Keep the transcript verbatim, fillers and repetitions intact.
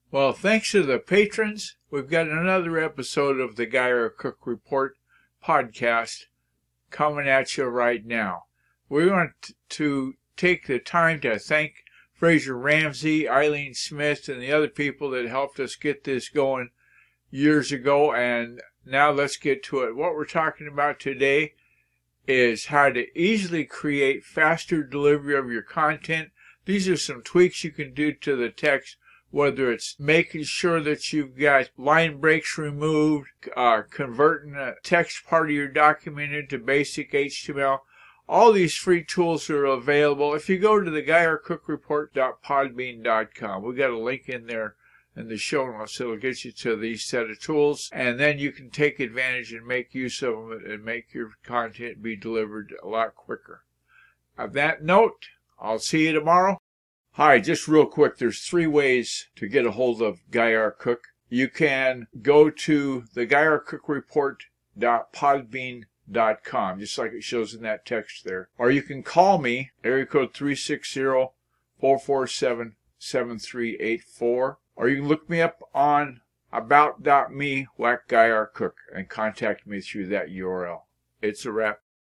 Well, thanks to the patrons, we've got another episode of the Guy R. Cook Report podcast coming at you right now. We want to take the time to thank Fraser Ramsey, Eileen Smith, and the other people that helped us get this going years ago. And now let's get to it. What we're talking about today is how to easily create faster delivery of your content. These are some tweaks you can do to the text, whether it's making sure that you've got line breaks removed, uh, converting a text part of your document into basic H T M L. All these free tools are available if you go to the guy r cook report dot podbean dot com. We've got a link in there in the show notes. It'll get you to these set of tools, and then you can take advantage and make use of them and make your content be delivered a lot quicker. On that note, I'll see you tomorrow. Hi, just real quick, there's three ways to get a hold of Guy R. Cook. You can go to the guy r cook report dot podbean dot com, just like it shows in that text there. Or you can call me, area code three six zero, four four seven, seven three eight four. Or you can look me up on about dot me, whack Guy R. Cook, and contact me through that U R L. It's a wrap.